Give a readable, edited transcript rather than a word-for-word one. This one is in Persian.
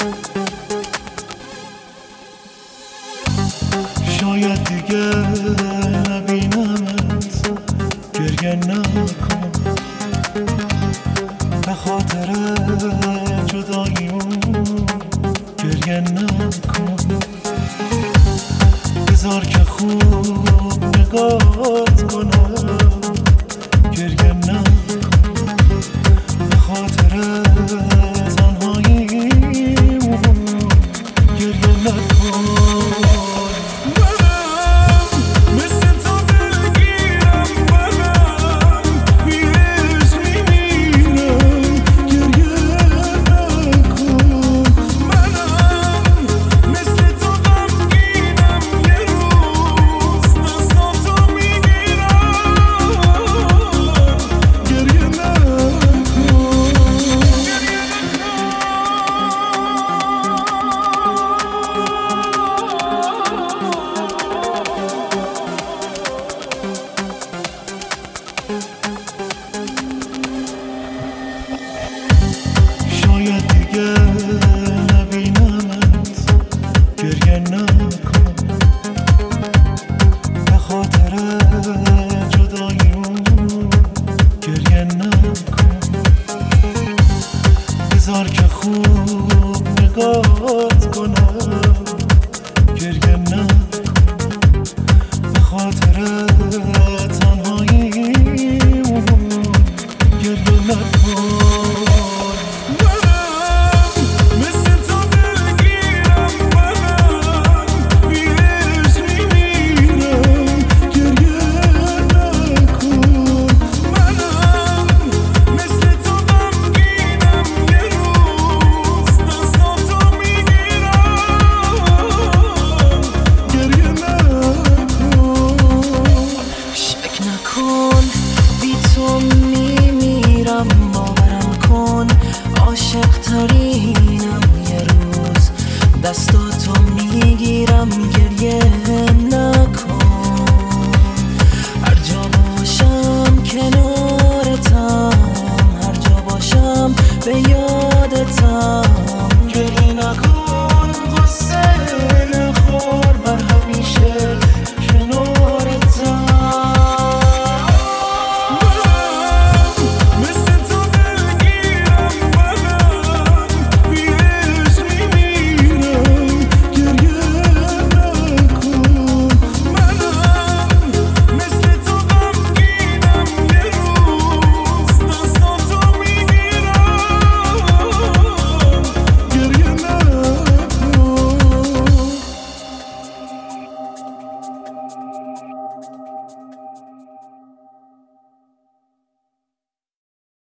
شاید دیگه نبینمت، گریه نکن به خاطر جداییمون، گریه نکن. بذار که خوب نگات کنم، گریه نکن به خاطر تنهاییمون، گریه نکن. شاید دیگه نبینمت، گریه نکن به خاطر جداییمون، گریه نکن. بذار که خوب نگات کنم، گریه نکن به خاطر تنهاییمون، گریه نکن. بی تو میمیرم، باورم کن عاشق ترینم. یه روز دستاتو میگیرم.